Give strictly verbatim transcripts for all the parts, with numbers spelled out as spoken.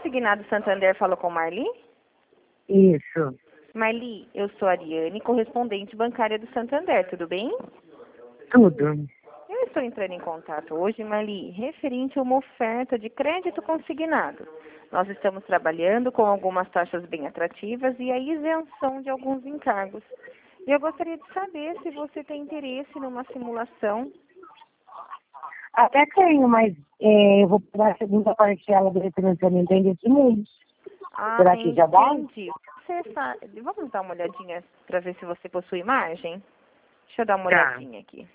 Consignado Santander falou com Marli? Isso. Marli, eu sou a Ariane, correspondente bancária do Santander, tudo bem? Tudo. Eu estou entrando em contato hoje, Marli, referente a uma oferta de crédito consignado. Nós estamos trabalhando com algumas taxas bem atrativas e a isenção de alguns encargos. E eu gostaria de saber se você tem interesse numa simulação. Até tenho, mas é, eu vou pegar a segunda parcela do refinanciamento ainda esse mês. Ah, Será que já dá? entendi. Você fa... Vamos dar uma olhadinha para ver se você possui margem? Deixa eu dar uma Tá. olhadinha aqui.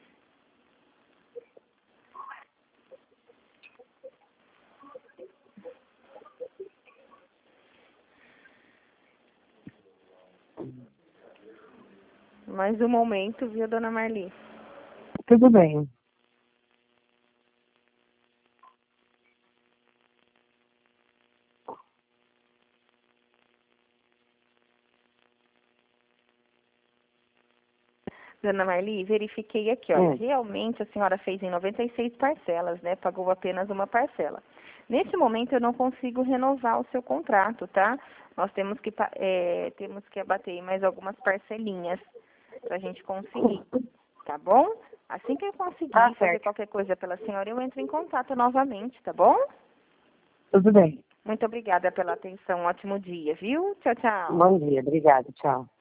Mais um momento, viu, dona Marli? Tudo bem. Dona Marli, verifiquei aqui, olha, Hum. realmente a senhora fez em noventa e seis parcelas, né? Pagou apenas uma parcela. Nesse momento eu não consigo renovar o seu contrato, tá? Nós temos que, pa- é, temos que abater mais algumas parcelinhas para a gente conseguir, tá bom? Assim que eu conseguir Tá fazer certo. qualquer coisa pela senhora, eu entro em contato novamente, tá bom? Tudo bem. Muito obrigada pela atenção, ótimo dia, viu? Tchau, tchau. Bom dia. Obrigada. Tchau.